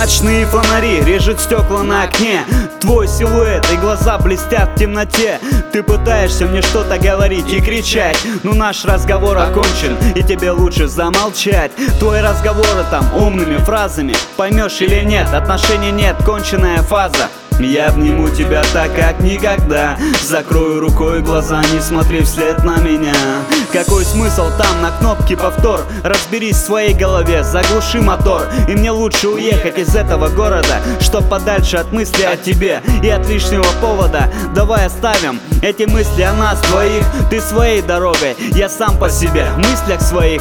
Ночные фонари режут стекла на окне. Твой силуэт и глаза блестят в темноте. Ты пытаешься мне что-то говорить и кричать, но наш разговор окончен, и тебе лучше замолчать. Твои разговоры там умными фразами, поймешь или нет, отношений нет, конченная фаза. Я обниму тебя так, как никогда. Закрою рукой глаза, не смотри вслед на меня. Какой смысл там на кнопке повтор? Разберись в своей голове, заглуши мотор. И мне лучше уехать из этого города, чтоб подальше от мысли о тебе и от лишнего повода. Давай оставим эти мысли о нас двоих. Ты своей дорогой, я сам по себе в мыслях своих.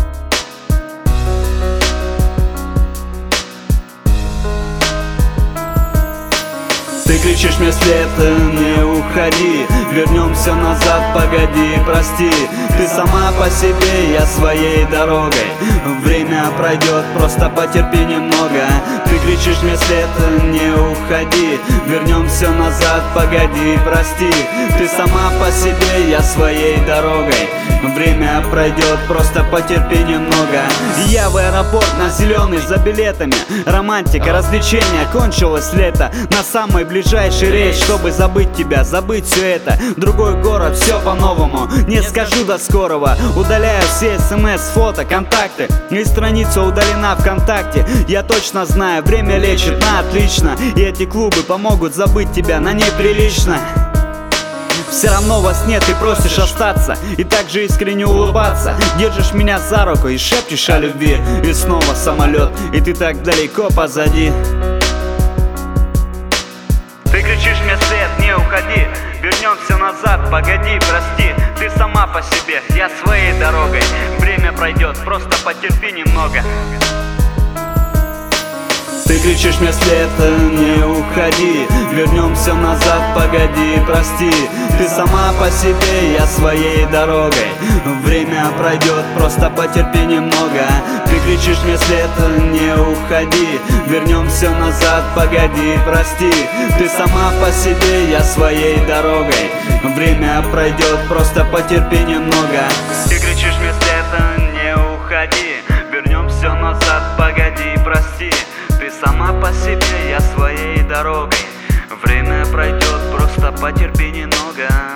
Ты кричишь мне вслед, не уходи, вернемся назад, погоди, прости. Ты сама по себе, я своей дорогой. Время пройдет, просто потерпи немного. Ты кричишь мне вслед, не уходи, вернемся назад, погоди, прости. Ты сама по себе, я своей дорогой. Время пройдет, просто потерпи немного. Я в аэропорт на зеленый за билетами. Романтика, развлечения, кончилось лето. На самый ближайший рейс, чтобы забыть тебя, забыть все это. Другой город, все по-новому. Не скажу до скорого. Удаляю все смс, фото, контакты. И страница удалена ВКонтакте. Я точно знаю, время лечит на отлично. И эти клубы помогут забыть тебя на неприлично. Все равно во сне ты просишь остаться и так же искренне улыбаться. Держишь меня за руку и шепчешь о любви. И снова самолет, и ты так далеко позади. Ты кричишь мне вслед, не уходи, вернемся назад, погоди, прости. Ты сама по себе, я своей дорогой. Время пройдет, просто потерпи немного. Ты кричишь мне вслед, не уходи, вернемся назад, погоди, прости. Ты сама по себе, я своей дорогой. Время пройдет, просто потерпи немного. Ты кричишь мне вслед, не уходи, вернемся назад, погоди, прости. Ты сама по себе, я своей дорогой. Время пройдет, просто потерпи немного. Ты кричишь мне вслед, не уходи, вернемся назад, погоди, прости. Ты сама по себе, я своей дорогой. Время пройдет, просто потерпи немного.